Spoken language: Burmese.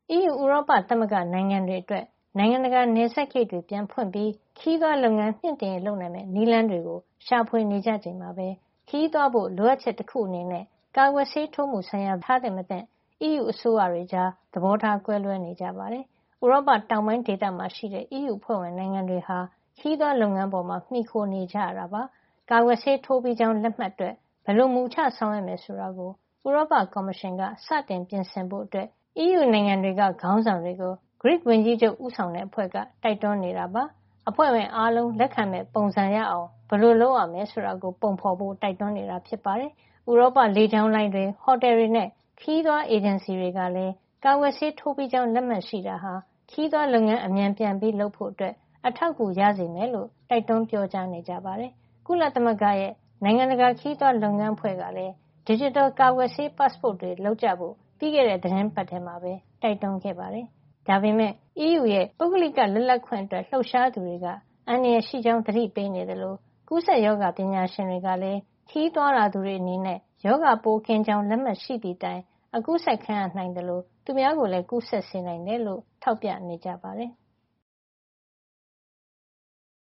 EU ဥရောပသမဂ္ဂနိုင်ငံတွေအတွက်နိုင်ငံတကာနယ်စပ်ဂိတ်တွေပြန်ဖွင့်ပြီးခရီးသွားလုပ်ငန်းမြင့်တင်ရေးလုပ်နိုင်မယ့်နည်းလမ်းတွေကိုရှာဖွေနေကြချိန်မှာပဲခရီးသွားဖို့လိုအပ်ချက်တစ်ခုအနေနဲ့ကာကွယ်ဆေးထိုးမှုဆိုင်ရာထားသင့်မသင့် EU အစိုးရတွေကြားသဘောထားကွဲလွဲနေကြပါတယ်။ဥရောပတောင်ပိုင်းဒေသမှာရှိတဲ့ EU ဖွဲ့ဝင်နိုင်ငံတွေဟာခရီးသွားလုပ်ငန်းပေါ်မှာမှီခိုနေကြရတာပါ။ကာကွယ်ဆေးထိုးပြီးကြောင်းလက်မှတ်အတွက်ဘယ်လိုမူချဆောင်ရွက်မယ်ဆိုတာကိုဥရောပကော်မရှင်ကစတင်ပြင်ဆင်ဖို့အတွက် EU နိုင်ငံတွေကခေါင်းဆောင်တွေကို Greek ဝန်ကြီးချုပ်ဦးဆောင်တဲ့အဖွဲ့ကတိုက်တွန်းနေတာပါ။အဖွဲ့ဝင်အားလုံးလက်ခံမဲ့ပုံစံရအောင်ဘယ်လိုလုပ်ရမယ်ဆိုတာကိုပုံဖော်ဖို့တိုက်တွန်းနေတာဖြစ်ပါတယ်။ဥရောပလေကြောင်းလိုင်းတွေဟိုတယ်တွေနဲ့ခရီးသွားအေဂျင်စီတွေကလည်းကာကွယ်ဆေးထိုးပြီးကြောင်းလက်မှတ်ရှိတာဟာခရီးသွားလုပ်ငန်းအမြန်ပြန်ပြီးလုပ်ဖို့အတွက်အထောက်အကူရစေမယ်လို့တိုက်တွန်းပြောကြားနေကြပါတယ်။ကုလသမဂ္ဂရဲ့နိုင်ငံတကာခရီးသွားလုပ်ငန်းအဖွဲ့ကလည်း Digital ကာကွယ်ဆေး passport တွေလုပ်ကြဖို့ပြီးခဲ့တဲ့သီတင်းပတ်ထဲမှာပဲတိုက်တွန်းခဲ့ပါတယ်။ဒါပေမဲ့ EU ရဲ့ပုဂ္ဂလိကလွတ်လပ်ခွင့်အတွက်လှုပ်ရှားသူတွေကအန္တရာယ်ရှိကြောင်းသတိပေးနေသလိုကူးစက်ရောဂါပညာရှင်တွေကလည်းခရီးသွားလာသူတွေအနေနဲ့ရောဂါပိုးကင်းကြောင်းလက်မှတ်ရှိသည့်တိုင်အကူးစက်ခံရနိုင်သလိုသူများကိုလည်းကူးစက်စေနိုင်တယ်လို့ထောက်ပြနေကြပါတယ်။